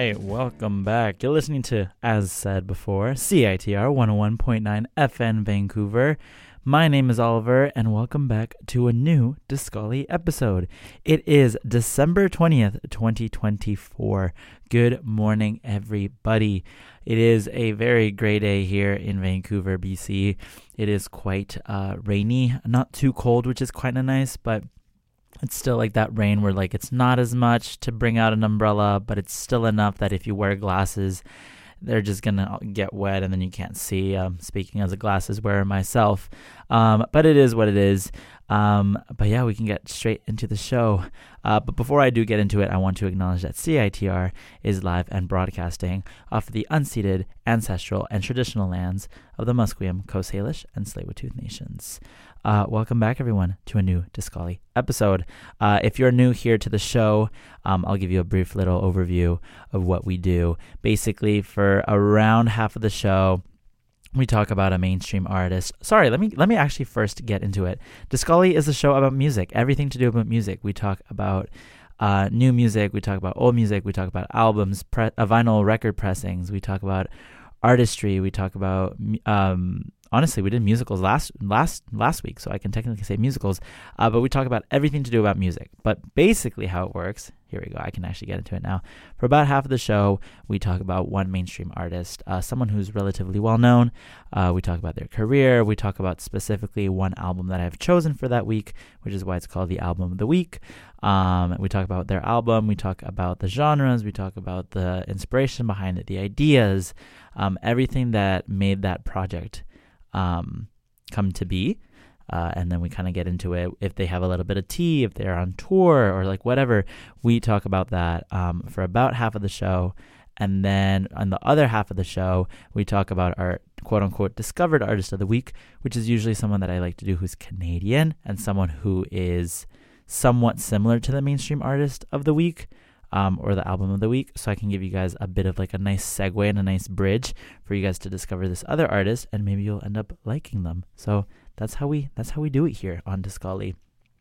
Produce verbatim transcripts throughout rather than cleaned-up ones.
right, welcome back. You're listening to, as said before, C I T R one oh one point nine F M Vancouver. My name is Oliver, and welcome back to a new Discolly episode. It is December twentieth, twenty twenty-four. Good morning, everybody. It is a very gray day here in Vancouver, B C. It is quite uh, rainy, not too cold, which is quite nice, but it's still like that rain where like it's not as much to bring out an umbrella, but it's still enough that if you wear glasses, they're just going to get wet and then you can't see. Um, speaking as a glasses wearer myself. Um, but it is what it is. Um, but yeah, we can get straight into the show. Uh, but before I do get into it, I want to acknowledge that C I T R is live and broadcasting off of the unceded, ancestral, and traditional lands of the Musqueam, Coast Salish, and Tsleil-Waututh nations. Uh, welcome back, everyone, to a new Discolly episode. Uh, if you're new here to the show, um, I'll give you a brief little overview of what we do. Basically, for around half of the show, we talk about a mainstream artist. Sorry, let me let me actually first get into it. Discolly is a show about music, everything to do about music. We talk about uh, new music, we talk about old music, we talk about albums, pre- uh, vinyl record pressings, we talk about artistry, we talk about um, honestly, we did musicals last last last week, so I can technically say musicals, uh, but we talk about everything to do about music. But basically how it works, here we go, I can actually get into it now. For about half of the show, we talk about one mainstream artist, uh, someone who's relatively well-known. Uh, we talk about their career. We talk about specifically one album that I've chosen for that week, which is why it's called the Album of the Week. Um, we talk about their album. We talk about the genres. We talk about the inspiration behind it, the ideas, um, everything that made that project Um, come to be, uh, and then we kind of get into it. If they have a little bit of tea, if they're on tour or like whatever, we talk about that um, for about half of the show. And then on the other half of the show, we talk about our quote unquote discovered artist of the week, which is usually someone that I like to do who's Canadian and someone who is somewhat similar to the mainstream artist of the week. Um, or the album of the week, so I can give you guys a bit of like a nice segue and a nice bridge for you guys to discover this other artist, and maybe you'll end up liking them. So that's how we that's how we do it here on Discolly.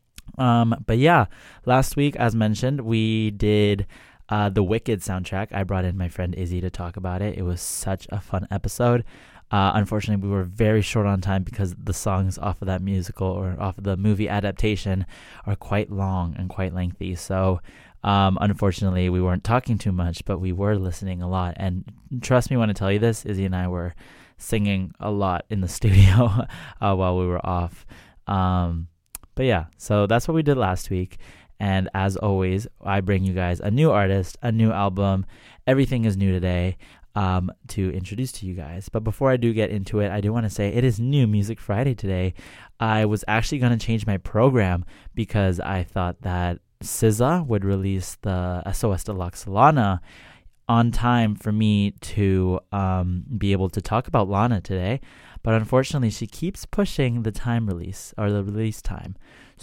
Um, but yeah, last week, as mentioned, we did uh, the Wicked soundtrack. I brought in my friend Izzy to talk about it. It was such a fun episode. Uh, unfortunately, we were very short on time because the songs off of that musical or off of the movie adaptation are quite long and quite lengthy. So Um, unfortunately, we weren't talking too much, but we were listening a lot. And trust me when I tell you this, Izzy and I were singing a lot in the studio uh, while we were off. Um, but yeah, so that's what we did last week. And as always, I bring you guys a new artist, a new album. Everything is new today um, to introduce to you guys. But before I do get into it, I do want to say it is New Music Friday today. I was actually going to change my program because I thought that S Z A would release the S O S Deluxe Lana on time for me to um, be able to talk about Lana today. But unfortunately, she keeps pushing the time release or the release time.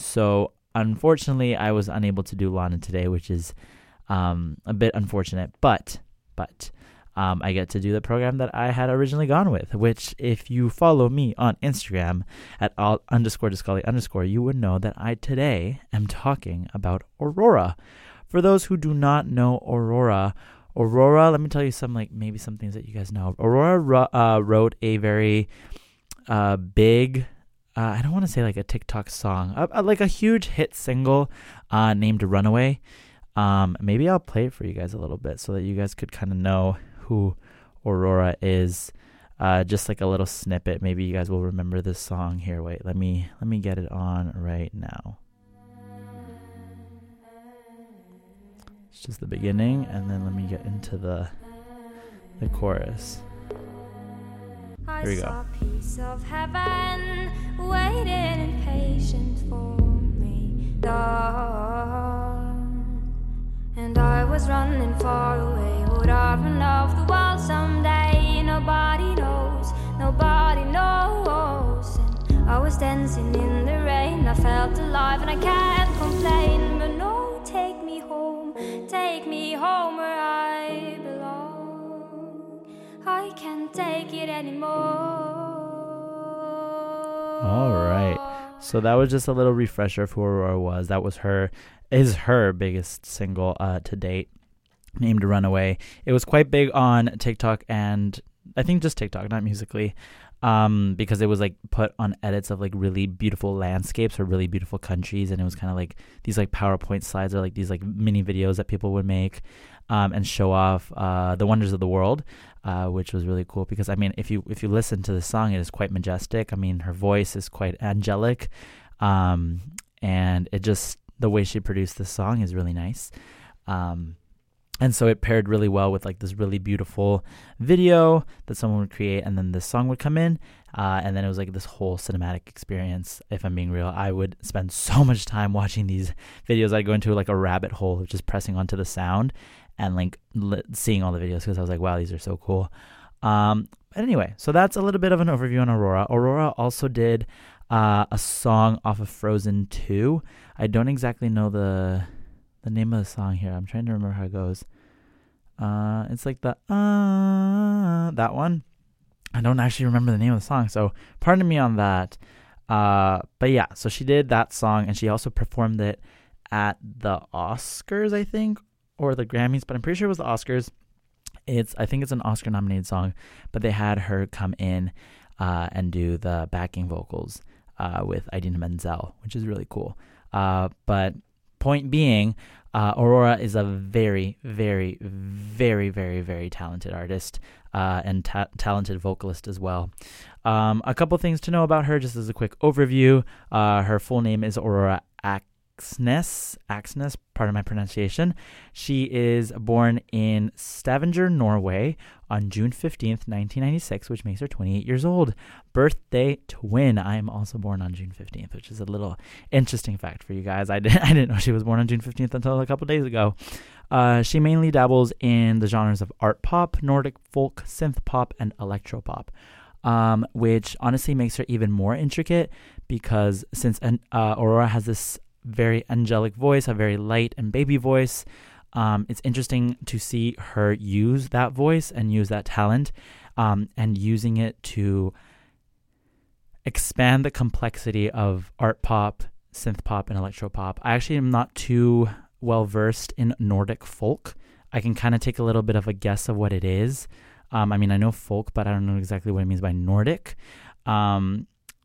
So unfortunately, I was unable to do Lana today, which is um, a bit unfortunate. But, but um, I get to do the program that I had originally gone with, which if you follow me on Instagram at all underscore Discolly underscore, you would know that I today am talking about Aurora. For those who do not know Aurora, Aurora, let me tell you some, like maybe some things that you guys know. Aurora uh, wrote a very uh, big, uh, I don't want to say like a TikTok song, uh, uh, like a huge hit single uh, named Runaway. Um, maybe I'll play it for you guys a little bit so that you guys could kind of know who Aurora is, uh, just like a little snippet. Maybe you guys will remember this song. Here, wait, let me let me get it on right now. It's just the beginning, and then let me get into the the chorus. Here we go. I saw a piece of heaven waiting impatient for me, and I was running far away. Would I run off the world someday? Nobody knows, nobody knows. And I was dancing in the rain. I felt alive and I can't complain. But no, take me home, take me home where I belong. I can't take it anymore. All right. So that was just a little refresher of who Aurora was. That was her, is her biggest single uh, to date. named Runaway. It was quite big on TikTok and I think just TikTok, not Musical.ly, um, because it was like put on edits of like really beautiful landscapes or really beautiful countries, and it was kind of like these like PowerPoint slides or like these like mini videos that people would make um, and show off uh, the wonders of the world, uh, which was really cool because I mean if you if you listen to the song, it is quite majestic. I mean her voice is quite angelic, um, and it just the way she produced this song is really nice. Um, And so it paired really well with like this really beautiful video that someone would create, and then this song would come in, uh, and then it was like this whole cinematic experience. If I'm being real, I would spend so much time watching these videos. I'd go into like a rabbit hole of just pressing onto the sound and like li- seeing all the videos because I was like, wow, these are so cool. Um, but anyway, so that's a little bit of an overview on Aurora. Aurora also did uh, a song off of Frozen two. I don't exactly know the... the name of the song here. I'm trying to remember how it goes. Uh, it's like the uh that one. I don't actually remember the name of the song, so pardon me on that. Uh, but yeah, so she did that song, and she also performed it at the Oscars, I think, or the Grammys, but I'm pretty sure it was the Oscars. It's I think it's an Oscar-nominated song, but they had her come in uh, and do the backing vocals uh, with Idina Menzel, which is really cool. Uh, but point being, uh, Aurora is a very, very, very, very, very talented artist uh, and ta- talented vocalist as well. Um, a couple things to know about her, just as a quick overview. Uh, her full name is Aurora Aksnes. Aksnes, pardon my pronunciation. She is born in Stavanger, Norway on June fifteenth, nineteen ninety-six, which makes her twenty-eight years old. Birthday twin. I am also born on June fifteenth, which is a little interesting fact for you guys. I didn't, I didn't know she was born on June fifteenth until a couple days ago. Uh, she mainly dabbles in the genres of art pop, Nordic folk, synth pop, and electro pop, um, which honestly makes her even more intricate because since uh, Aurora has this very angelic voice, a very light and baby voice, um, it's interesting to see her use that voice and use that talent um, and using it to expand the complexity of art pop, synth pop, and electro pop. I actually am not too well versed in Nordic folk. I can kind of take a little bit of a guess of what it is. Um, I mean, I know folk, but I don't know exactly what it means by Nordic. Um,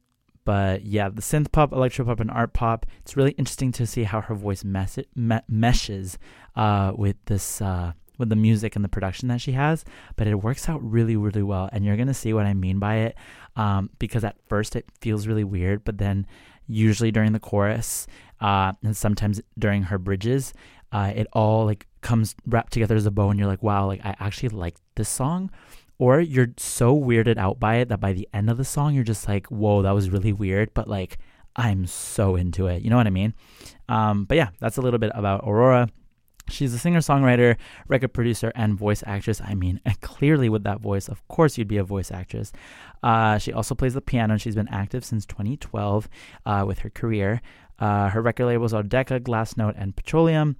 But yeah, the synth pop, electro pop, and art pop, it's really interesting to see how her voice mes- me- meshes uh, with this, uh, with the music and the production that she has. But it works out really, really well. And you're going to see what I mean by it um, because at first it feels really weird. But then usually during the chorus uh, and sometimes during her bridges, uh, it all like comes wrapped together as a bow. And you're like, wow, like I actually like this song. Or you're so weirded out by it that by the end of the song, you're just like, whoa, that was really weird. But like, I'm so into it. You know what I mean? Um, but yeah, that's a little bit about Aurora. She's a singer-songwriter, record producer, and voice actress. I mean, clearly with that voice, of course you'd be a voice actress. Uh, she also plays the piano, and she's been active since twenty twelve uh, with her career. Uh, her record labels are Decca, Glassnote, and Petroleum.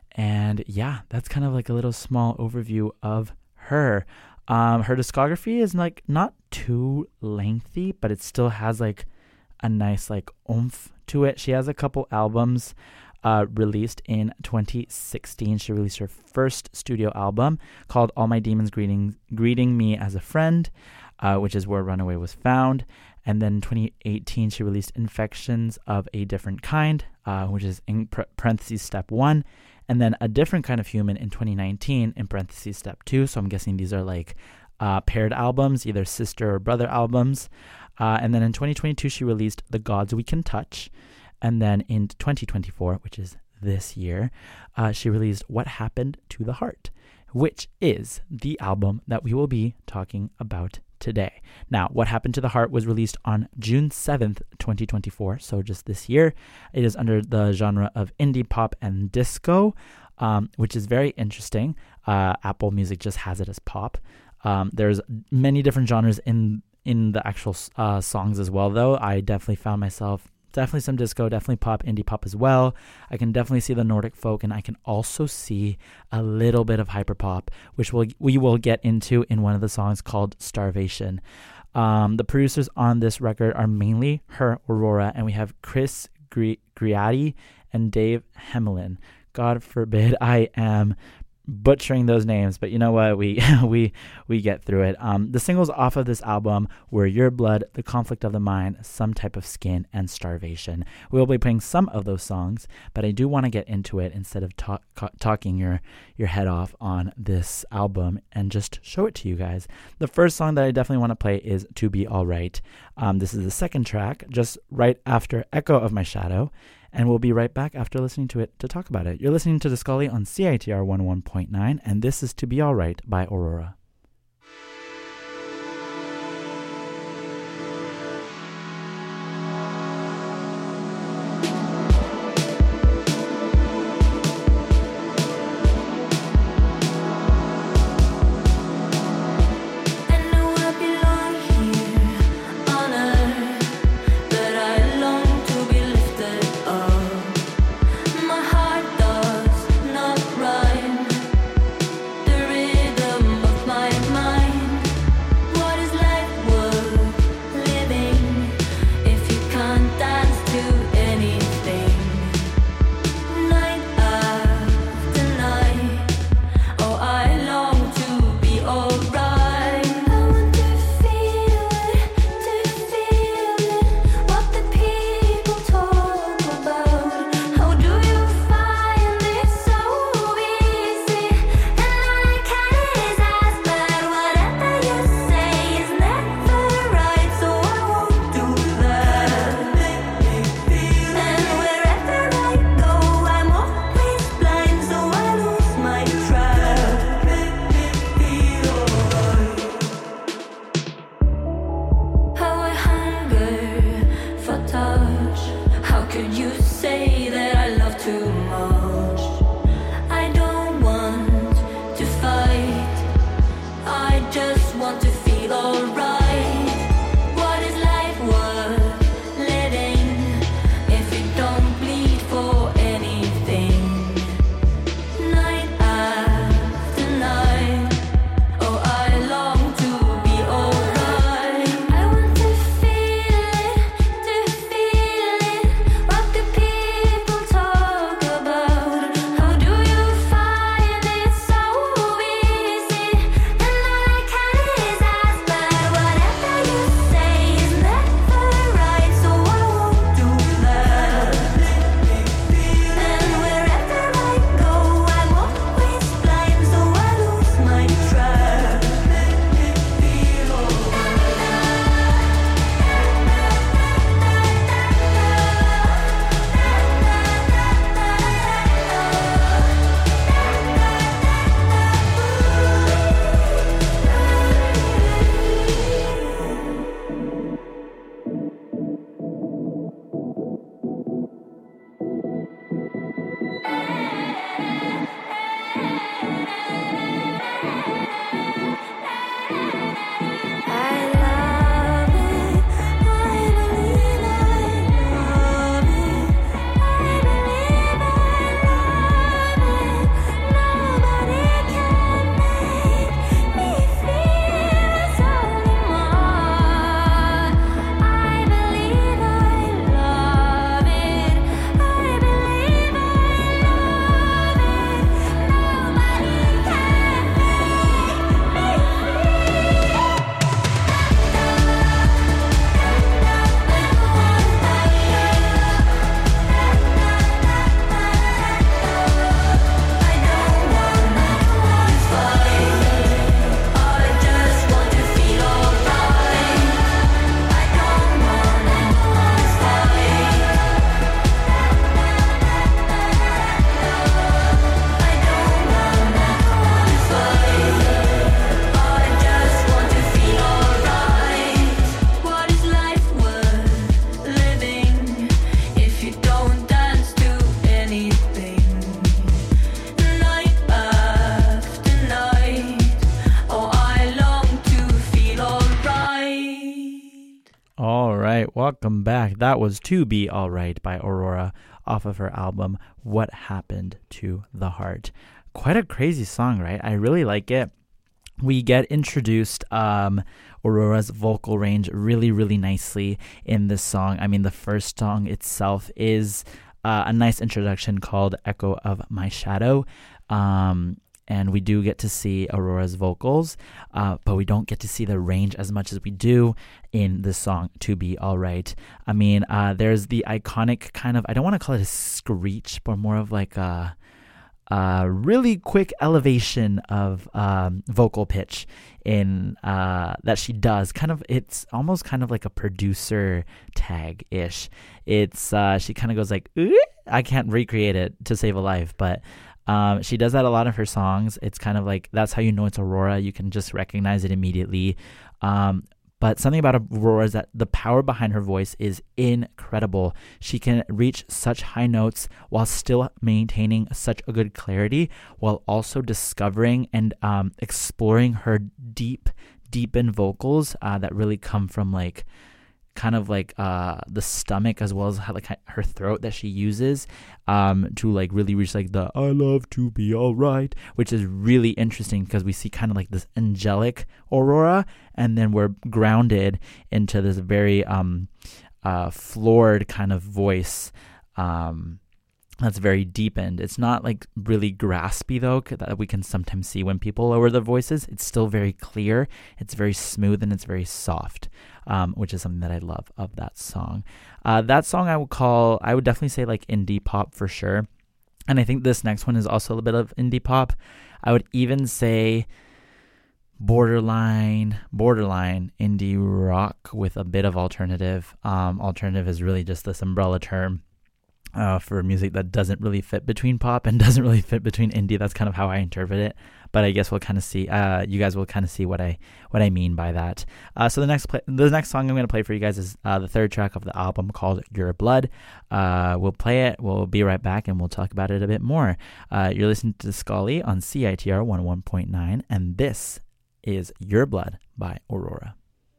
And yeah, that's kind of like a little small overview of her. Um, her discography is like not too lengthy, but it still has like a nice like oomph to it. She has a couple albums uh, released in twenty sixteen. She released her first studio album called All My Demons Greeting, Greeting Me as a Friend, uh, which is where Runaway was found. And then in twenty eighteen, she released Infections of a Different Kind, uh, which is in parentheses step one. And then A Different Kind of Human in twenty nineteen, in parentheses, step two. So I'm guessing these are like uh, paired albums, either sister or brother albums. Uh, and then in twenty twenty-two, she released The Gods We Can Touch. And then in twenty twenty-four, which is this year, uh, she released What Happened to the Heart, which is the album that we will be talking about today. Now, What Happened to the Heart was released on June seventh, twenty twenty-four, so just this year. It is under the genre of indie pop and disco, um, which is very interesting. Uh, Apple Music just has it as pop. Um, there's many different genres in in the actual uh, songs as well, though. I definitely found myself definitely some disco, definitely pop, indie pop as well. I can definitely see the Nordic folk, and I can also see a little bit of hyperpop, which we'll, we will get into in one of the songs called Starvation. Um, the producers on this record are mainly her, Aurora, and we have Chris Gri- Griatti and Dave Hemelin. God forbid I am butchering those names, but you know what? We we we get through it. Um, the singles off of this album were Your Blood, The Conflict of the Mind, Some Type of Skin, and Starvation. We'll be playing some of those songs, but I do want to get into it instead of talk, talking your your head off on this album and just show it to you guys. The first song that I definitely want to play is To Be Alright. Um, this is the second track, just right after Echo of My Shadow. And we'll be right back after listening to it to talk about it. You're listening to Discolli on C I T R one oh one point nine, and this is To Be Alright by Aurora. Welcome back. That was To Be Alright by Aurora off of her album What Happened to the Heart. Quite a crazy song, right? I really like it. We get introduced um, Aurora's vocal range really, really nicely in this song. I mean, the first song itself is uh, a nice introduction called Echo of My Shadow. Um, and we do get to see Aurora's vocals, uh, but we don't get to see the range as much as we do in the song To Be Alright. I mean, uh, there's the iconic kind of, I don't want to call it a screech, but more of like a, a really quick elevation of um, vocal pitch in uh, that she does. Kind of, it's almost kind of like a producer tag-ish. It's, uh, she kind of goes like, "Ooh." I can't recreate it to save a life, but um, she does that a lot of her songs. It's kind of like, that's how you know it's Aurora. You can just recognize it immediately. Um, but something about Aurora is that the power behind her voice is incredible. She can reach such high notes while still maintaining such a good clarity, while also discovering and um, exploring her deep, deepened vocals uh, that really come from like kind of like uh the stomach, as well as how, like her throat that she uses um to like really reach like the I love to be all right, which is really interesting because we see kind of like this angelic Aurora, and then we're grounded into this very um uh floored kind of voice um that's very deepened. It's not like really graspy though, that we can sometimes see when people lower their voices. It's still very clear, it's very smooth, and it's very soft, um, which is something that I love of that song. Uh, that song I would call, I would definitely say like indie pop for sure. And I think this next one is also a little bit of indie pop. I would even say borderline, borderline indie rock with a bit of alternative. Um, alternative is really just this umbrella term Uh, for music that doesn't really fit between pop and doesn't really fit between indie. That's kind of how I interpret it. But I guess we'll kind of see. Uh, you guys will kind of see what I what I mean by that. Uh, so the next play, the next song I'm going to play for you guys is uh, the third track of the album called Your Blood. Uh, we'll play it. We'll be right back and we'll talk about it a bit more. Uh, you're listening to Scully on C I T R one oh one point nine, and this is Your Blood by Aurora.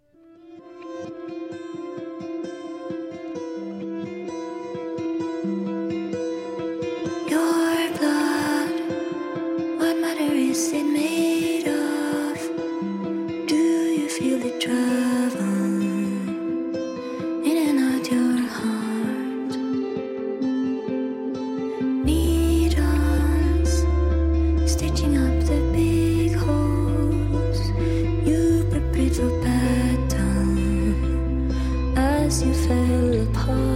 Is it made of? Do you feel it travel in and out your heart? Needles stitching up the big holes. You prepared for battle as you fell apart.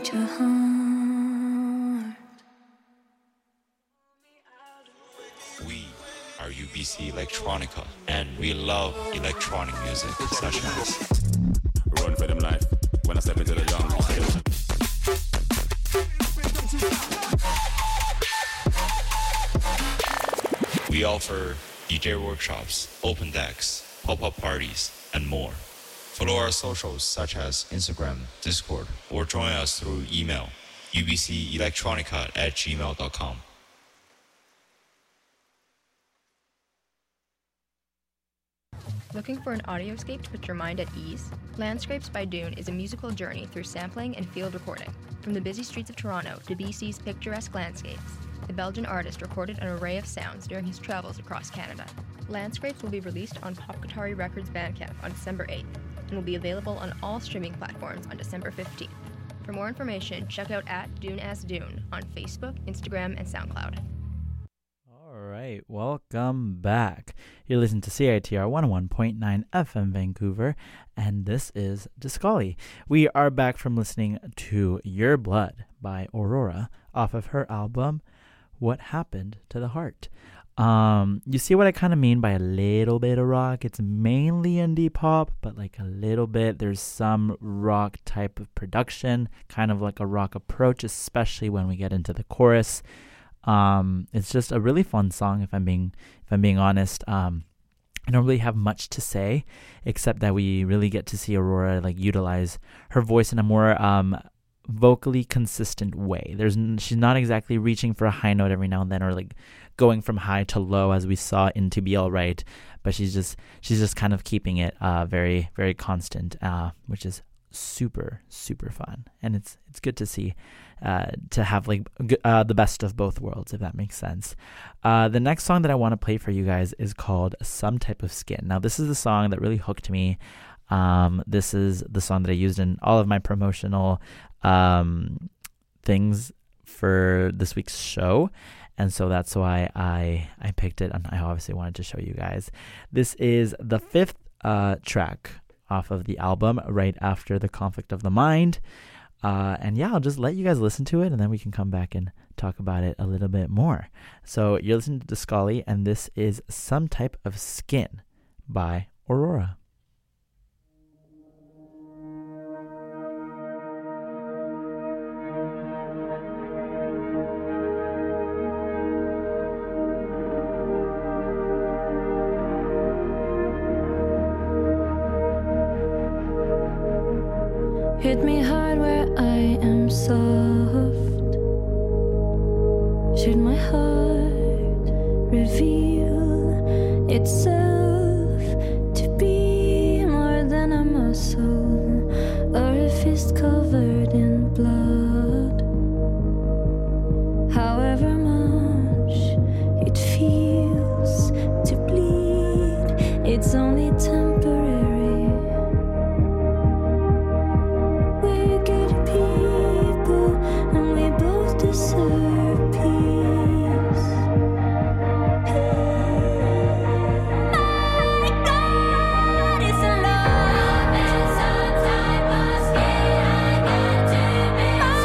break your heart. We are U B C Electronica, and we love electronic music such as Run for them life when I step into the jungle. we offer D J workshops, open decks, pop-up parties, and more. Follow our socials such as Instagram, Discord, or join us through email u b c electronica at gmail dot com. Looking for an audioscape to put your mind at ease? Landscapes by Dune is a musical journey through sampling and field recording. From the busy streets of Toronto to B C's picturesque landscapes, the Belgian artist recorded an array of sounds during his travels across Canada. Landscapes will be released on Pop Guitari Records Bandcamp on December eighth and will be available on all streaming platforms on December fifteenth. For more information, check out at Dune as Dune on Facebook, Instagram, and SoundCloud. All right, welcome back. You're listening to C I T R one oh one point nine F M Vancouver, and this is Discali. We are back from listening to Your Blood by Aurora off of her album, What Happened to the Heart. Um, you see what I kind of mean by a little bit of rock? It's mainly indie pop, but like a little bit. There's some rock type of production, kind of like a rock approach, especially when we get into the chorus. Um, it's just a really fun song, if I'm being if I'm being honest. Um, I don't really have much to say, except that we really get to see Aurora like utilize her voice in a more um vocally consistent way. There's n- she's not exactly reaching for a high note every now and then, or like going from high to low as we saw in To Be Alright, but she's just she's just kind of keeping it uh very very constant, uh, which is super super fun, and it's it's good to see. Uh, to have like uh, the best of both worlds, if that makes sense. Uh, the next song that I want to play for you guys is called Some Type of Skin. Now, this is the song that really hooked me. Um, this is the song that I used in all of my promotional um, things for this week's show. And so that's why I, I picked it, and I obviously wanted to show you guys. This is the fifth uh, track off of the album, right after The Conflict of the Mind. Uh, and yeah, I'll just let you guys listen to it, and then we can come back and talk about it a little bit more. So you're listening to Discali, and this is Some Type of Skin by Aurora. Hit me hard where I am soft. Should my heart reveal itself to be more than a muscle or a fist covered in blood? However much it feels to bleed, it's only temporary. Deserve peace. My God is in love, and some type of skin I got to be.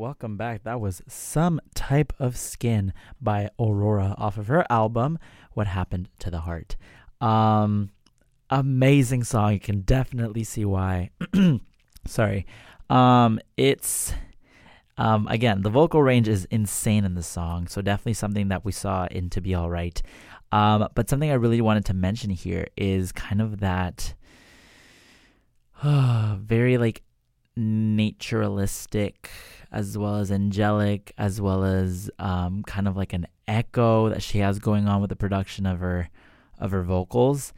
welcome back. That was Some Type of Skin by Aurora off of her album, What Happened to the Heart. Um, amazing song. You can definitely see why. Sorry. Um, it's, um, again, the vocal range is insane in the song, so definitely something that we saw in To Be Alright. Um, but something I really wanted to mention here is kind of that uh, very, like, naturalistic as well as angelic, as well as um, kind of like an echo that she has going on with the production of her of her vocals.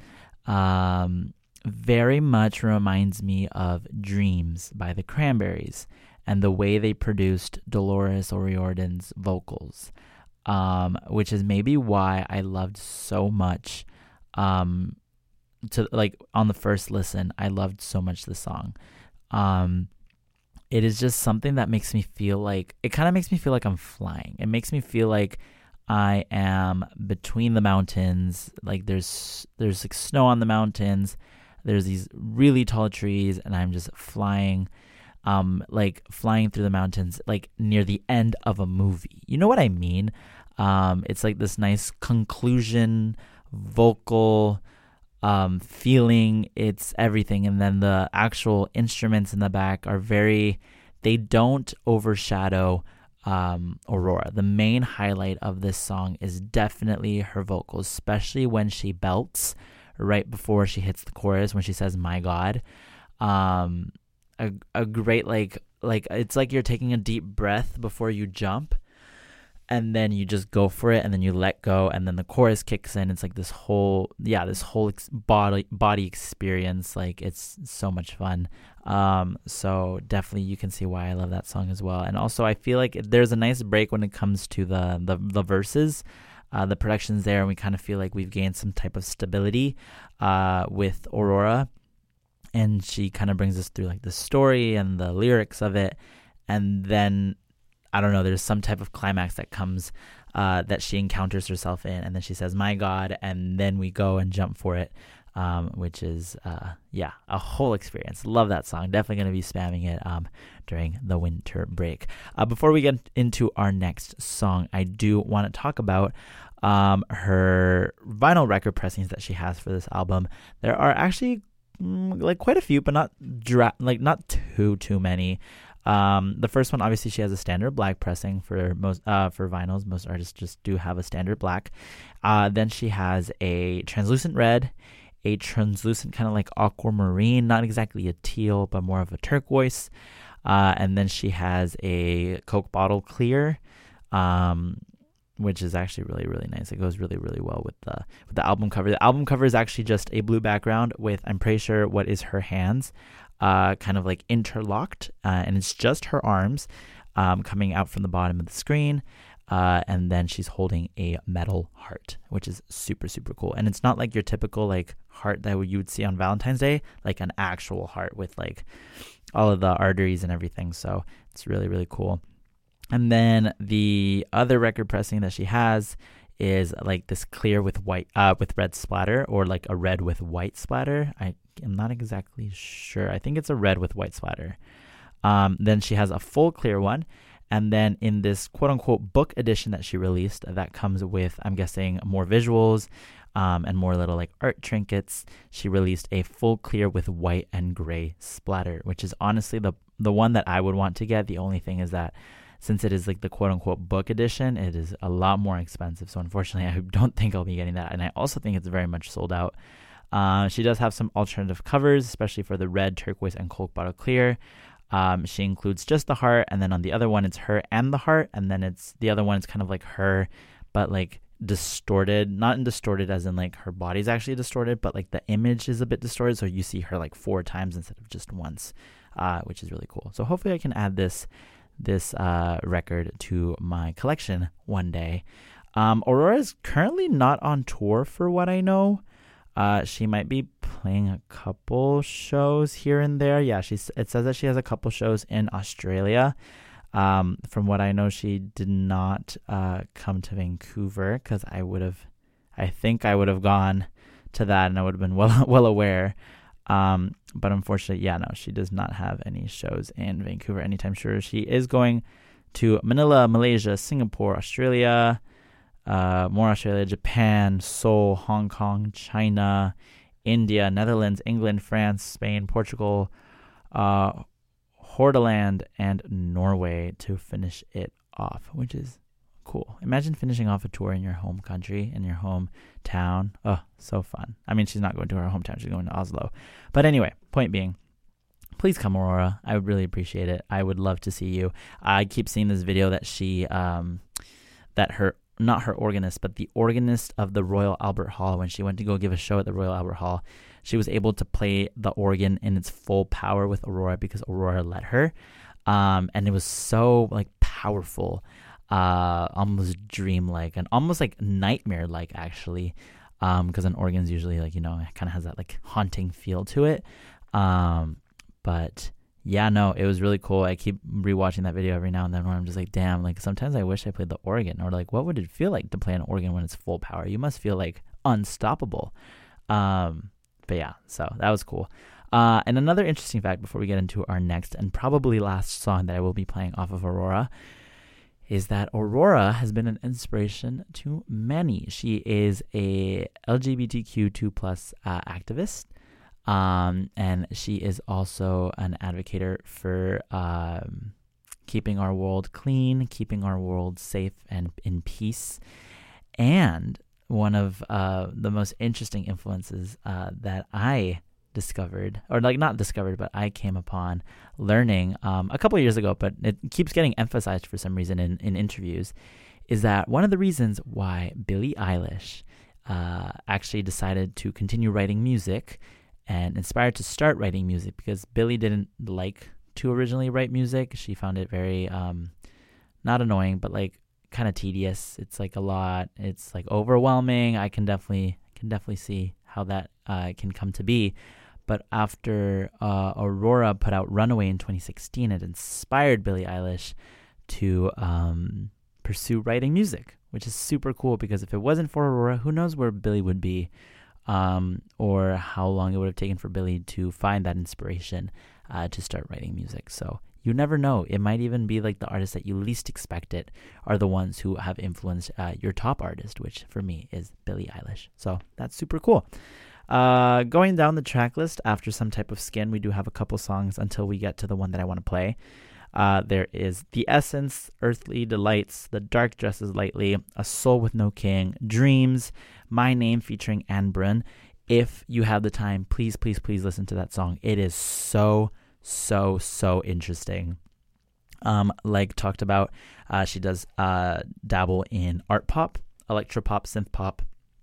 Um, very much reminds me of Dreams by the Cranberries and the way they produced Dolores O'Riordan's vocals, um, which is maybe why I loved so much um, to like on the first listen. I loved so much the song. Um, It is just something that makes me feel like, it kind of makes me feel like I'm flying. It makes me feel like I am between the mountains. Like there's, there's like snow on the mountains. There's these really tall trees and I'm just flying, um, like flying through the mountains, like near the end of a movie. You know what I mean? Um, it's like this nice conclusion, vocal, Um, feeling, it's everything. And then the actual instruments in the back are very, they don't overshadow um, Aurora. The main highlight of this song is definitely her vocals, especially when she belts right before she hits the chorus, when she says, "My God." Um, a, a great, like, like, it's like you're taking a deep breath before you jump. And then you just go for it, and then you let go, and then the chorus kicks in. It's like this whole, yeah, this whole ex- body body experience. Like it's so much fun. Um, so definitely you can see why I love that song as well. And also I feel like there's a nice break when it comes to the the, the verses. Uh, the production's there, and we kind of feel like we've gained some type of stability uh, with Aurora, and she kind of brings us through like the story and the lyrics of it, and then I don't know, there's some type of climax that comes uh, that she encounters herself in, and then she says, "My God," and then we go and jump for it, um, which is, uh, yeah, a whole experience. Love that song. Definitely going to be spamming it um, during the winter break. Uh, before we get into our next song, I do want to talk about um, her vinyl record pressings that she has for this album. There are actually mm, like quite a few, but not dra- like not too, too many. Um, the first one, obviously, she has a standard black pressing for most uh, for vinyls. Most artists just do have a standard black. Uh, then she has a translucent red, a translucent kind of like aquamarine, not exactly a teal, but more of a turquoise. Uh, and then she has a Coke bottle clear, um, which is actually really, really nice. It goes really, really well with the with the album cover. The album cover is actually just a blue background with, I'm pretty sure, what is her hands. Uh, kind of like interlocked, uh, and it's just her arms um, coming out from the bottom of the screen, uh, and then she's holding a metal heart, which is super, super cool. And it's not like your typical like heart that you would see on Valentine's Day, like an actual heart with like all of the arteries and everything. So it's really, really cool. And then the other record pressing that she has is like this clear with white, uh, with red splatter, or like a red with white splatter. I I'm not exactly sure. I think it's a red with white splatter. Um, then she has a full clear one. And then in this quote-unquote book edition that she released, that comes with, I'm guessing, more visuals um, and more little like art trinkets, she released a full clear with white and gray splatter, which is honestly the the one that I would want to get. The only thing is that since it is like the quote-unquote book edition, it is a lot more expensive. So unfortunately, I don't think I'll be getting that. And I also think it's very much sold out. Uh, she does have some alternative covers, especially for the red, turquoise, and Coke bottle clear. Um, she includes just the heart, and then on the other one, it's her and the heart, and then it's the other one is kind of like her, but like distorted, not in distorted as in like her body's actually distorted, but like the image is a bit distorted, so you see her like four times instead of just once, uh, which is really cool. So hopefully I can add this this uh, record to my collection one day. Um, Aurora is currently not on tour for what I know. Uh, she might be playing a couple shows here and there. Yeah, she's. It says that she has a couple shows in Australia. Um, from what I know, she did not uh, come to Vancouver, because I would have, I think I would have gone to that and I would have been well well aware. Um, but unfortunately, yeah, no, she does not have any shows in Vancouver anytime soon. She is going to Manila, Malaysia, Singapore, Australia, uh, more Australia, Japan, Seoul, Hong Kong, China, India, Netherlands, England, France, Spain, Portugal, uh, Hordaland, and Norway to finish it off, which is cool. Imagine finishing off a tour in your home country, in your hometown. Oh, so fun. I mean, she's not going to her hometown. She's going to Oslo. But anyway, point being, please come, Aurora. I would really appreciate it. I would love to see you. I keep seeing this video that she, um, that her, not her organist, but the organist of the Royal Albert Hall, when she went to go give a show at the Royal Albert Hall, she was able to play the organ in its full power with Aurora because Aurora let her. Um, and it was so like powerful, uh, almost dreamlike and almost like nightmare-like actually. Um, because an organ's usually like, you know, it kind of has that like haunting feel to it. Um, but yeah, no, it was really cool. I keep rewatching that video every now and then where I'm just like, damn, like sometimes I wish I played the organ, or like, what would it feel like to play an organ when it's full power? You must feel like unstoppable. Um, but yeah, so that was cool. Uh, and another interesting fact before we get into our next and probably last song that I will be playing off of Aurora is that Aurora has been an inspiration to many. She is a L G B T Q two plus uh, activist. Um, and she is also an advocate for um, keeping our world clean, keeping our world safe and in peace. And one of uh, the most interesting influences uh, that I discovered, or like not discovered, but I came upon learning um, a couple of years ago, but it keeps getting emphasized for some reason in, in interviews, is that one of the reasons why Billie Eilish uh, actually decided to continue writing music and inspired to start writing music, because Billie didn't like to originally write music. She found it very, um, not annoying, but like kind of tedious. It's like a lot. It's like overwhelming. I can definitely can definitely see how that uh, can come to be. But after uh, Aurora put out Runaway in twenty sixteen, it inspired Billie Eilish to um, pursue writing music, which is super cool, because if it wasn't for Aurora, who knows where Billie would be, um, or how long it would have taken for Billie to find that inspiration uh, to start writing music. So you never know. It might even be like the artists that you least expect it are the ones who have influenced uh, your top artist, which for me is Billie Eilish. So that's super cool. Uh, going down the track list after some type of skin, we do have a couple songs until we get to the one that I want to play. Uh, there is The Essence, Earthly Delights, The Dark Dresses Lightly, A Soul with No King, Dreams, My Name featuring Anne Brun. If you have the time, please, please, please listen to that song. It is so, so, so interesting. Um, like talked about, uh, she does uh, dabble in art pop, electropop, synth pop,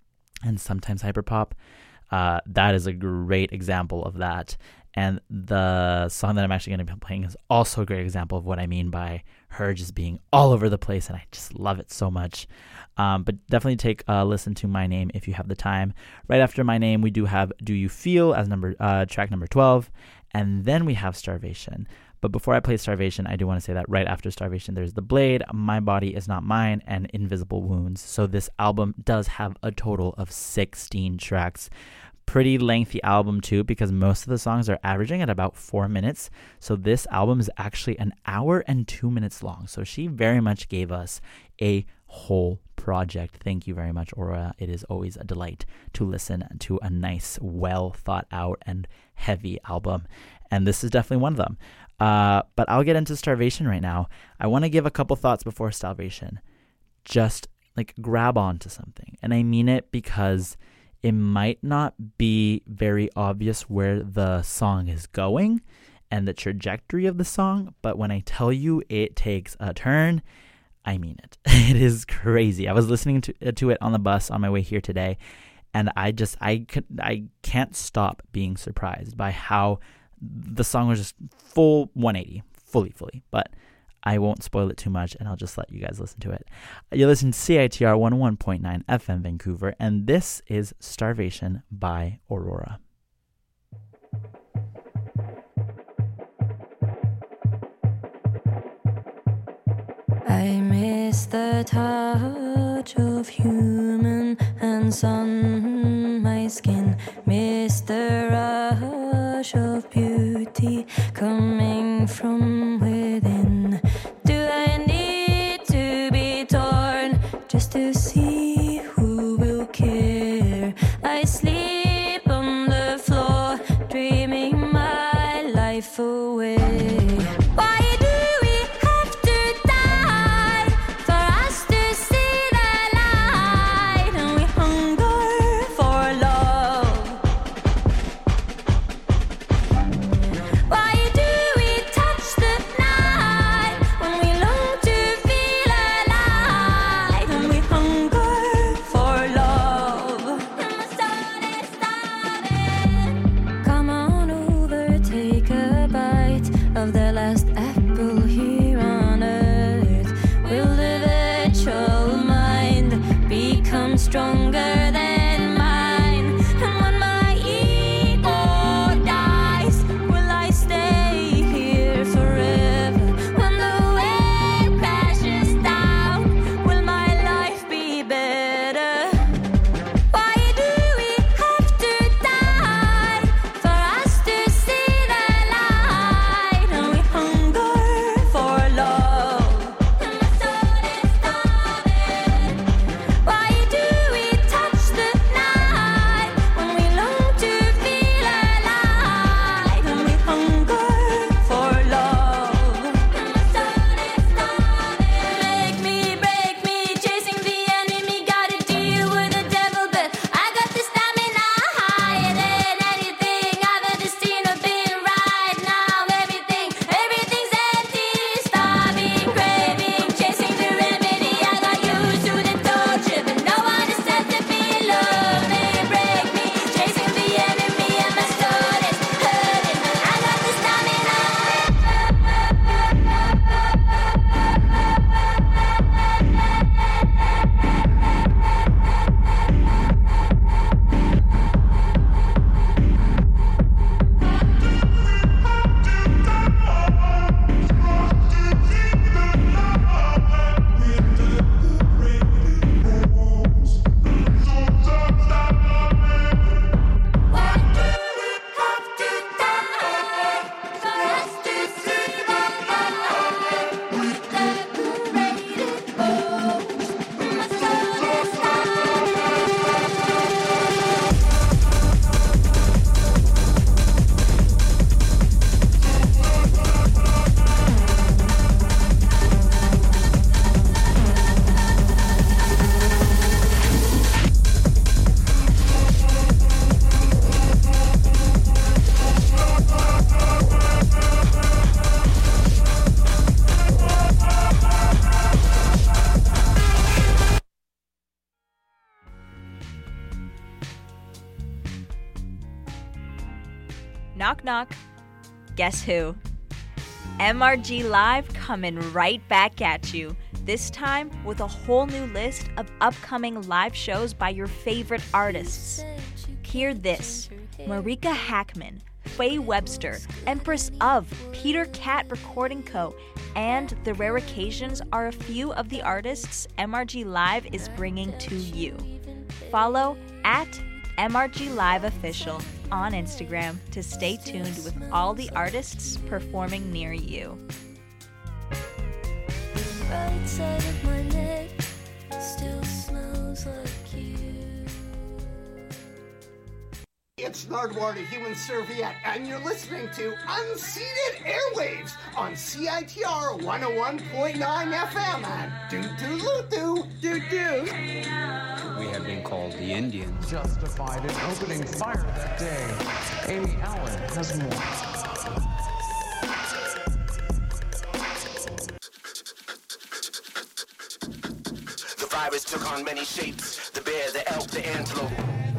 and sometimes hyper pop. Uh, that is a great example of that. And the song that I'm actually going to be playing is also a great example of what I mean by her just being all over the place, and I just love it so much. Um, but definitely take a listen to My Name if you have the time. Right after My Name, we do have Do You Feel as number uh, track number twelve, and then we have Starvation. But before I play Starvation, I do want to say that right after Starvation, there's The Blade, My Body Is Not Mine, and Invisible Wounds. So this album does have a total of sixteen tracks. Pretty lengthy album too, because most of the songs are averaging at about four minutes. So this album is actually an hour and two minutes long. So she very much gave us a whole project. Thank you very much, Aura. It is always a delight to listen to a nice, well thought out and heavy album. And this is definitely one of them. Uh, but I'll get into Starvation right now. I want to give a couple thoughts before Starvation. Just like grab onto something. And I mean it because it might not be very obvious where the song is going and the trajectory of the song, but when I tell you it takes a turn, I mean it. It is crazy. I was listening to, to it on the bus on my way here today, and I just, I, could, I can't stop being surprised by how the song was just full one eighty, fully, fully, but I won't spoil it too much, and I'll just let you guys listen to it. You listen to C I T R one oh one point nine F M Vancouver, and this is Starvation by Aurora. I miss the touch of human hands on my skin, miss the rush of beauty coming from within. Do I need away. Why do we have to die for us to see the light? And we hunger for love. Why do we touch the night when we long to feel alive? And we hunger for love. And my soul is starving. Come on over, take a bite of the last apple here on earth. Will the virtual mind become stronger than mine? And when my ego dies, will I stay here forever? When the wave crashes down, will my life be better? Why do we have to die for us to see the light? And we hunger for love. And my soul is starving. Why do we touch the night when we long to feel alive? And we hunger for love. And my soul is starving. Break me, break me, chasing the enemy. Gotta deal with the devil, but I got the stamina higher than anything I've ever seen or been. Right now, everything, everything's empty. Starving, craving, chasing the remedy. I got used to the torture, but no one is set to be loved. They break me, chasing the enemy, and my soul is hurting. I got the stamina. Why do we have to die for us to see the light? With decorated bones, my soul is Knock, knock. Guess who? M R G Live coming right back at you. This time with a whole new list of upcoming live shows by your favorite artists. Hear this: Marika Hackman, Faye Webster, Empress of, Peter Cat Recording Co., and The Rare Occasions are a few of the artists M R G Live is bringing to you. Follow at M R G Live Official on Instagram to stay tuned with all the artists performing near you. right side of my neck still smells like you. It's Nardwuar, the Human Serviette, and you're listening to Unceded Airwaves on C I T R one oh one point nine F M and doo-doo-loo-doo, doo-doo. We have been called the Indians. Justified in opening fire that day. Amy Allen has more. The virus took on many shapes: the bear, the elk, the antelope.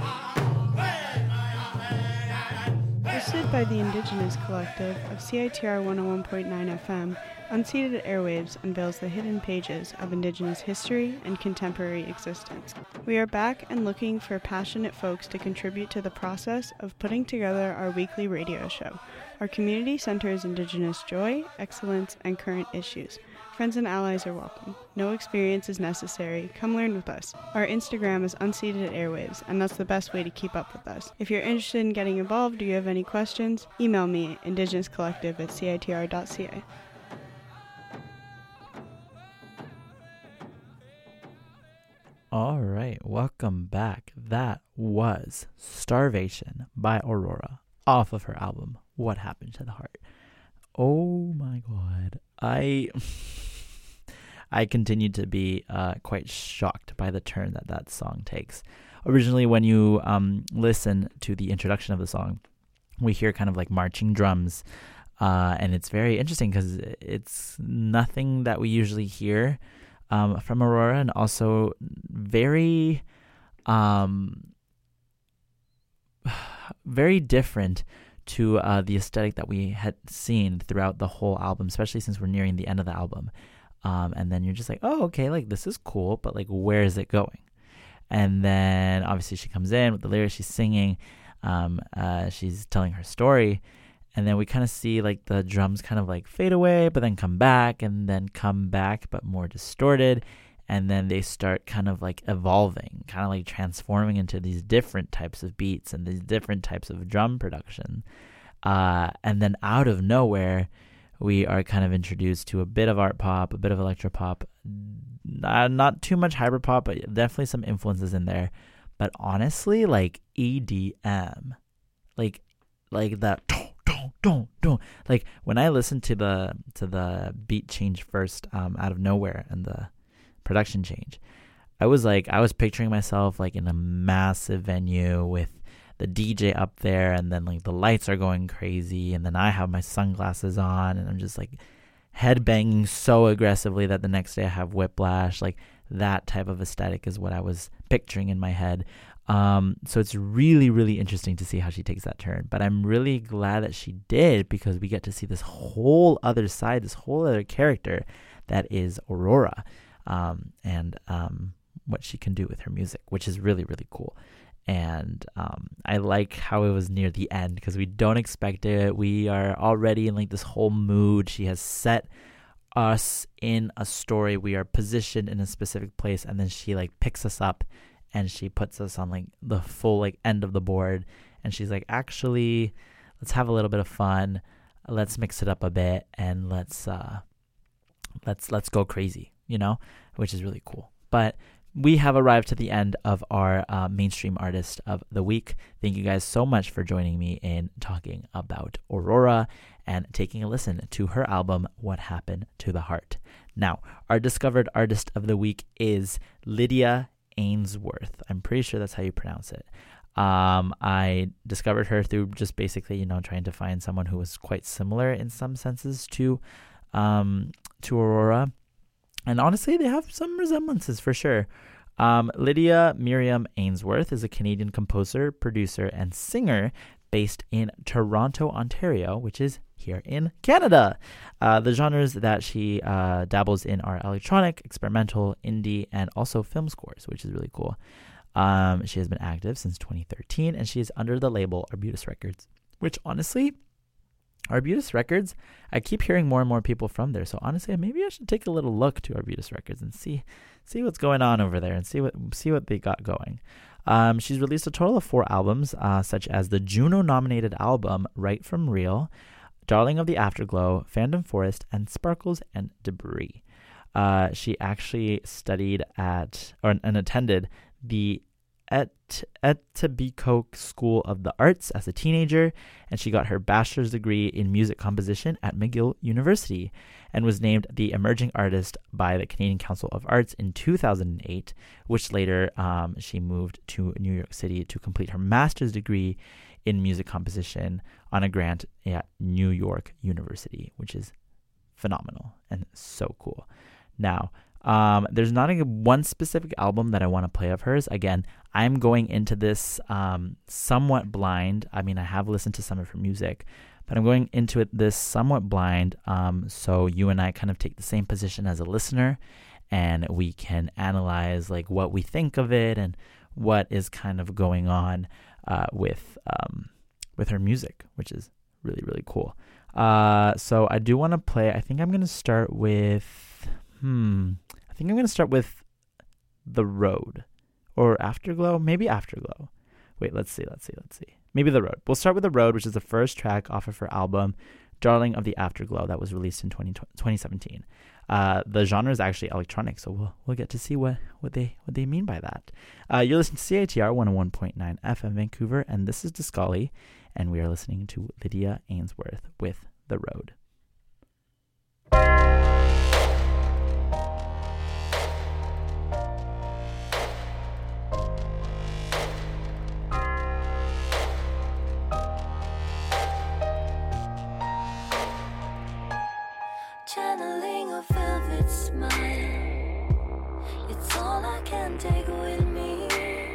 Hosted by the Indigenous Collective of C I T R one oh one point nine F M, Unceded Airwaves unveils the hidden pages of Indigenous history and contemporary existence. We are back and looking for passionate folks to contribute to the process of putting together our weekly radio show. Our community centers Indigenous joy, excellence, and current issues. Friends and allies are welcome. No experience is necessary. Come learn with us. Our Instagram is Unceded Airwaves, and that's the best way to keep up with us. If you're interested in getting involved or you have any questions, email me at indigenous collective at c i t r dot c a. All right, welcome back. That was Starvation by Aurora off of her album What Happened to the Heart. Oh my god. I I continue to be uh, quite shocked by the turn that that song takes. Originally, when you um, listen to the introduction of the song, we hear kind of like marching drums, uh, and it's very interesting because it's nothing that we usually hear um, from Aurora, and also very, um, very different to uh, the aesthetic that we had seen throughout the whole album, especially since we're nearing the end of the album. Um, and then you're just like, oh, okay, like this is cool, but like, where is it going? And then obviously she comes in with the lyrics, she's singing, um, uh, she's telling her story. And then we kind of see like the drums kind of like fade away, but then come back and then come back, but more distorted. And then they start kind of like evolving, kind of like transforming into these different types of beats and these different types of drum production. Uh, and then out of nowhere, we are kind of introduced to a bit of art pop, a bit of electro pop, uh, not too much hyper pop, but definitely some influences in there. But honestly, like E D M, like like that, don't don't don't. Like when I listened to the to the beat change first, um, out of nowhere, and the production change, I was like, I was picturing myself like in a massive venue with the D J up there, and then like the lights are going crazy, and then I have my sunglasses on, and I'm just like headbanging so aggressively that the next day I have whiplash. Like that type of aesthetic is what I was picturing in my head. Um, so it's really, really interesting to see how she takes that turn. But I'm really glad that she did, because we get to see this whole other side, this whole other character that is Aurora, um, and um, what she can do with her music, which is really, really cool. And um, I like how it was near the end, because we don't expect it. We are already in like this whole mood. She has set us in a story. We are positioned in a specific place, and then she like picks us up and she puts us on like the full like end of the board, and she's like, actually, let's have a little bit of fun. Let's mix it up a bit, and let's uh, let's let's go crazy, you know, which is really cool. But we have arrived to the end of our uh, mainstream artist of the week. Thank you guys so much for joining me in talking about Aurora and taking a listen to her album, What Happened to the Heart. Now, our discovered artist of the week is Lydia Ainsworth. I'm pretty sure that's how you pronounce it. Um, I discovered her through just basically, you know, trying to find someone who was quite similar in some senses to, um, to Aurora. And honestly, they have some resemblances for sure. Um, Lydia Miriam Ainsworth is a Canadian composer, producer, and singer based in Toronto, Ontario, which is here in Canada. Uh, the genres that she uh, dabbles in are electronic, experimental, indie, and also film scores, which is really cool. Um, she has been active since twenty thirteen, and she is under the label Arbutus Records, which honestly, Arbutus Records, I keep hearing more and more people from there. So honestly, maybe I should take a little look to Arbutus Records and see see what's going on over there and see what see what they got going. Um, she's released a total of four albums, uh, such as the Juno-nominated album Right From Real, Darling of the Afterglow, Fandom Forest, and Sparkles and Debris. Uh, she actually studied at or and attended the at Etobicoke School of the Arts as a teenager, and she got her bachelor's degree in music composition at McGill University, and was named the Emerging Artist by the Canadian Council of Arts in two thousand eight, which later um, she moved to New York City to complete her master's degree in music composition on a grant at New York University, which is phenomenal and so cool. Now, Um, there's not a one specific album that I want to play of hers. Again, I'm going into this um, somewhat blind. I mean, I have listened to some of her music, but I'm going into it this somewhat blind. Um, so you and I kind of take the same position as a listener, and we can analyze like what we think of it and what is kind of going on uh, with um, with her music, which is really, really cool. Uh, so I do want to play. I think I'm going to start with. Hmm. I think I'm going to start with The Road or Afterglow. Maybe Afterglow. Wait, let's see. Let's see. Let's see. Maybe The Road. We'll start with The Road, which is the first track off of her album, Darling of the Afterglow, that was released in twenty seventeen. Uh, the genre is actually electronic, so we'll we'll get to see what, what they what they mean by that. Uh, you're listening to C I T R one oh one point nine F M Vancouver, and this is Discali, and we are listening to Lydia Ainsworth with The Road. channeling a velvet smile. It's all I can take with me.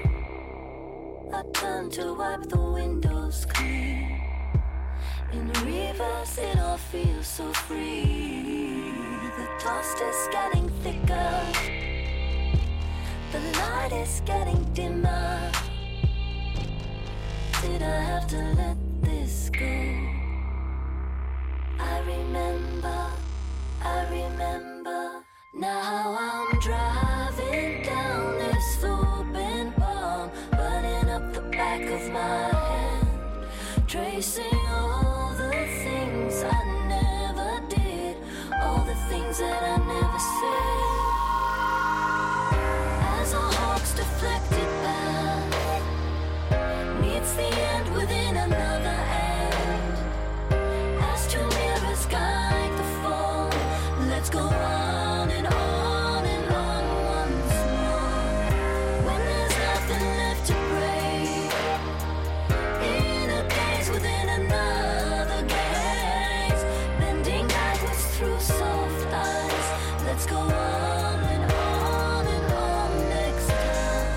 I turn to wipe the windows clean. In reverse, it all feels so free. The dust is getting thicker. The light is getting dimmer. Did I have to let this go? I remember, I remember. Now I'm driving down this open palm, burning up the back of my hand, tracing all the things I never did, all the things that I never said. As a hawk's deflected path meets the end within another end, as two mirrors guide the fall, let's go on and on and on once more. When there's nothing left to break, in a gaze within another gaze, bending backwards through soft eyes, let's go on and on and on next time.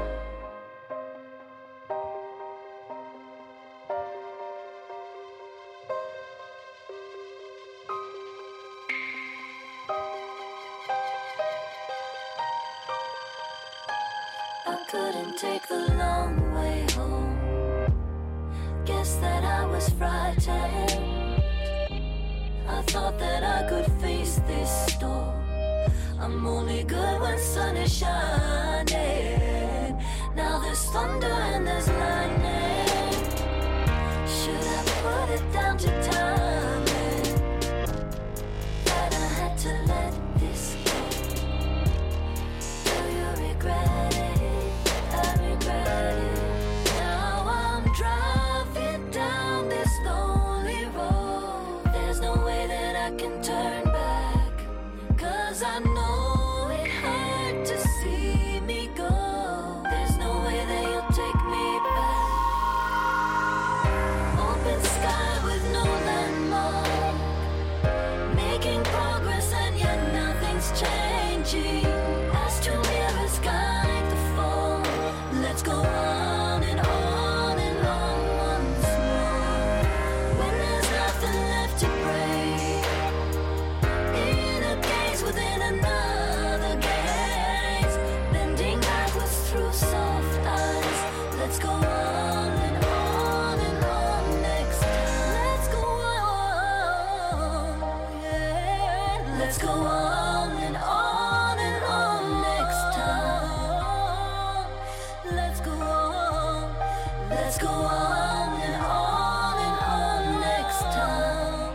I couldn't take the long way home. Guess that I was frightened. I thought that I could face this storm. I'm only good when sun is shining. Now there's thunder and there's lightning. Should I put it down to timing that I had to let this go? Do you regret it? I regret it. Now I'm driving down this lonely road. There's no way that I can turn back, 'cause I know it hurt to see me go. There's no way that you'll take me back. Open sky with no landmark, making progress and yet nothing's changing. As two mirrors guide the fall, let's go on and on and on once more. When there's nothing left to break, in a gaze within another gaze, bending backwards through soft eyes, let's go on and on and on next time. Let's go on, yeah. Let's go on and on and on next time. Let's go on, let's go on and on and on next time.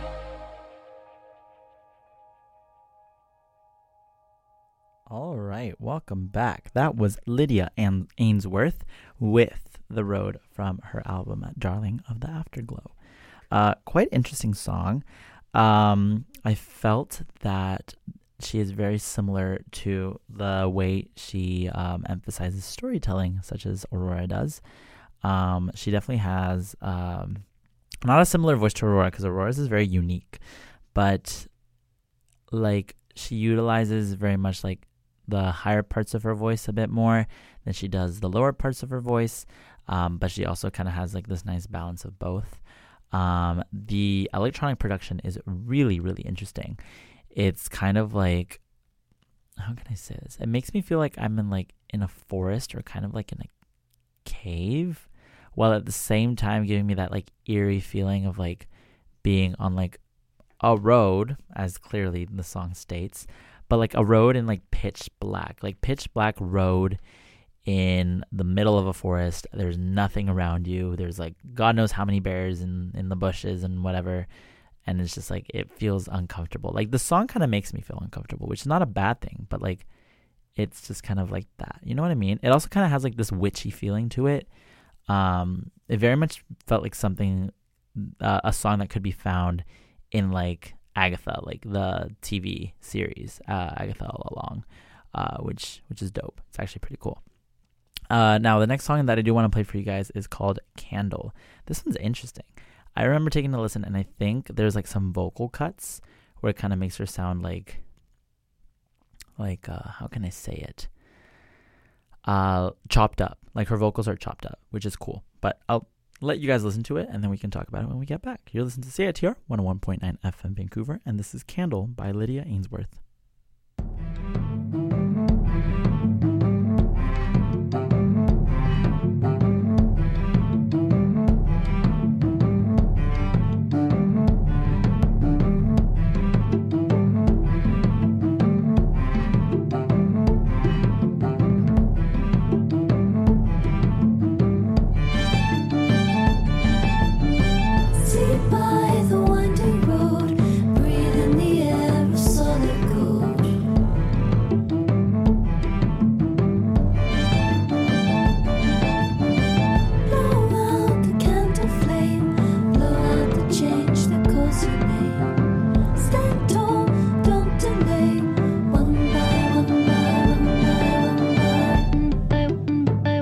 All right, welcome back. That was Lydia Ann Ainsworth with The Road from her album Darling of the Afterglow. Uh, quite interesting song. Um, I felt that she is very similar to the way she um, emphasizes storytelling, such as Aurora does. Um, she definitely has um, not a similar voice to Aurora, because Aurora's is very unique, but like she utilizes very much like the higher parts of her voice a bit more than she does the lower parts of her voice, um, but she also kind of has like this nice balance of both. Um, the electronic production is really, really interesting. It's kind of like, how can I say this? It makes me feel like I'm in like in a forest or kind of like in a cave, while at the same time giving me that like eerie feeling of like being on like a road, as clearly the song states, but like a road in like pitch black, like pitch black road in the middle of a forest. There's nothing around you. There's like God knows how many bears in, in the bushes and whatever. And it's just like, it feels uncomfortable. Like the song kind of makes me feel uncomfortable, which is not a bad thing, but like, it's just kind of like that. You know what I mean? It also kind of has like this witchy feeling to it. Um, it very much felt like something, uh, a song that could be found in like Agatha, like the T V series, uh, Agatha All Along, uh, which, which is dope. It's actually pretty cool. Uh, now the next song that I do want to play for you guys is called Candle. This one's interesting. I remember taking a listen, and I think there's like some vocal cuts where it kind of makes her sound like, like uh, how can I say it? Uh, chopped up. Like her vocals are chopped up, which is cool. But I'll let you guys listen to it, and then we can talk about it when we get back. You're listening to C I T R one oh one point nine F M Vancouver, and this is Candle by Lydia Ainsworth. Sit by the winding road, breathe in the air of solid gold. Blow out the candle flame, blow out the change that calls your name. Stand tall, don't delay, one by one by one by one by.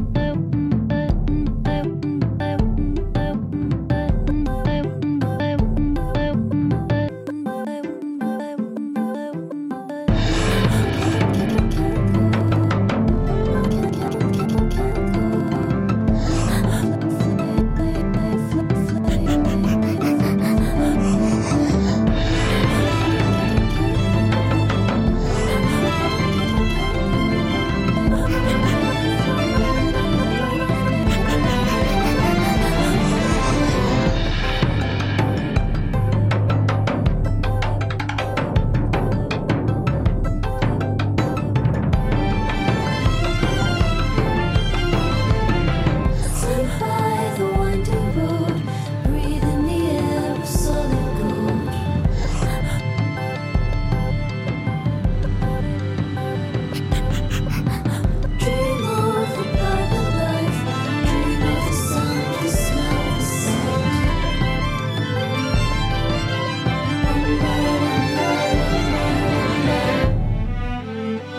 Sit by the winding road, breathe in the air of solid gold. Dream of a private life, dream of the sound, the smell, the sight. One by one by one by one by.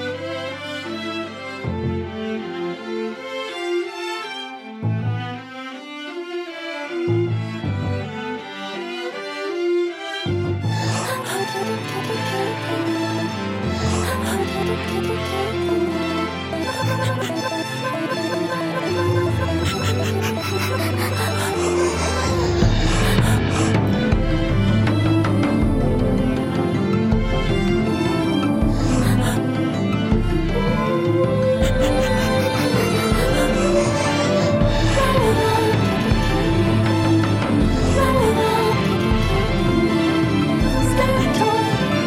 Stand tall.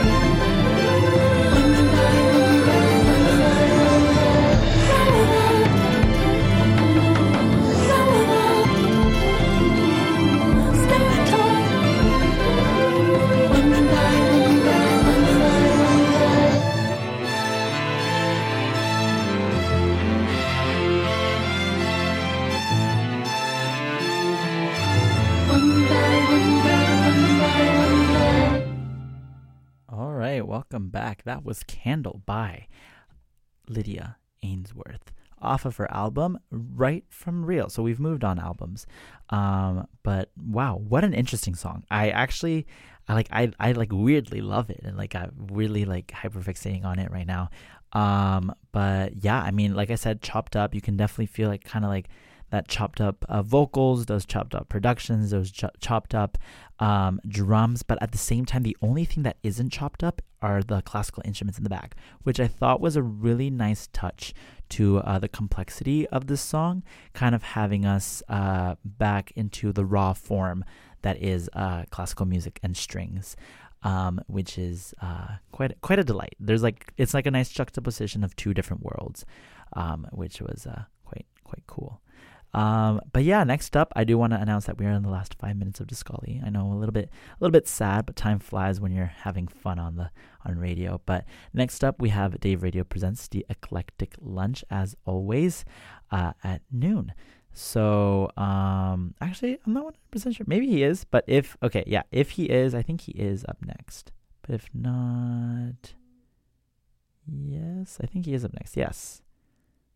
All right, welcome back. That was Candle by Lydia Ainsworth off of her album Right From Real. So we've moved on albums. Um, but wow, what an interesting song. I actually I like I I like weirdly love it, and like I'm really like hyperfixating on it right now. Um, but yeah, I mean, like I said, chopped up. You can definitely feel like kind of like that chopped up uh, vocals, those chopped up productions, those ch- chopped up um, drums. But at the same time, the only thing that isn't chopped up are the classical instruments in the back, which I thought was a really nice touch to uh, the complexity of this song, kind of having us uh, back into the raw form that is uh, classical music and strings. Um, which is uh, quite quite a delight. There's like it's like a nice juxtaposition of two different worlds, um, which was uh, quite quite cool. Um, but yeah, next up, I do want to announce that we are in the last five minutes of Discali. I know a little bit a little bit sad, but time flies when you're having fun on the on radio. But next up, we have Dave Radio presents the Eclectic Lunch, as always, uh, at noon. So, um, actually, I'm not one hundred percent sure. Maybe he is, but if, okay, yeah, if he is, I think he is up next. But if not, yes, I think he is up next. Yes.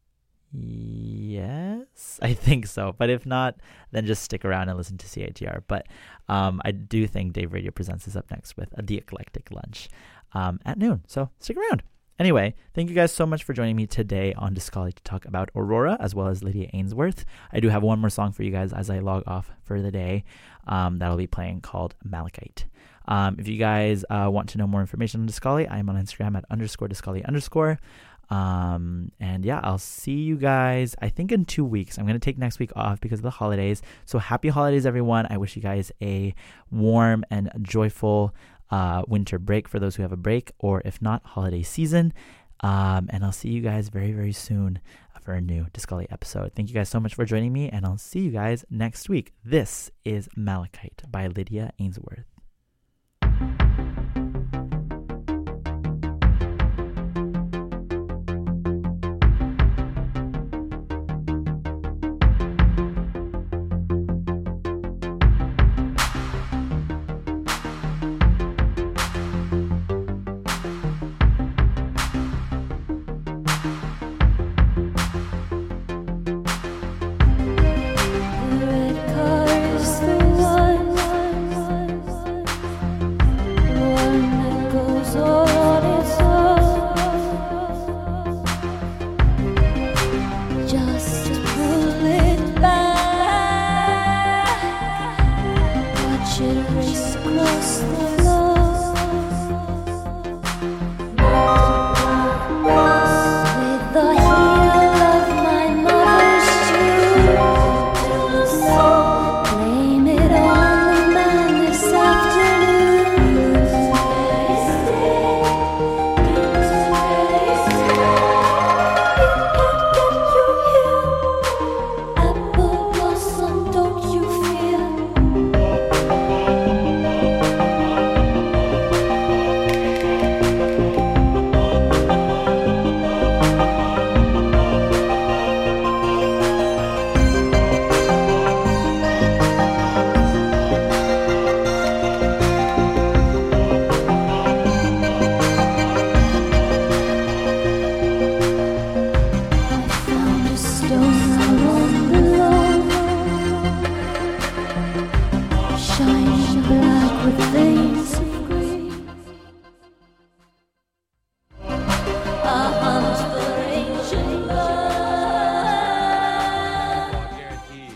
Yes, I think so. But if not, then just stick around and listen to C I T R. But um, I do think Dave Radio Presents is up next with uh, The Eclectic Lunch um, at noon. So stick around. Anyway, thank you guys so much for joining me today on Discali to talk about Aurora as well as Lydia Ainsworth. I do have one more song for you guys as I log off for the day um, that'll be playing called Malachite. Um, if you guys uh, want to know more information on Discali, I'm on Instagram at underscore Discali underscore. Um, and yeah, I'll see you guys, I think in two weeks. I'm going to take next week off because of the holidays. So happy holidays, everyone. I wish you guys a warm and joyful uh, winter break for those who have a break, or if not, holiday season. Um, and I'll see you guys very, very soon for a new Discali episode. Thank you guys so much for joining me, and I'll see you guys next week. This is Malachite by Lydia Ainsworth. Shining black with things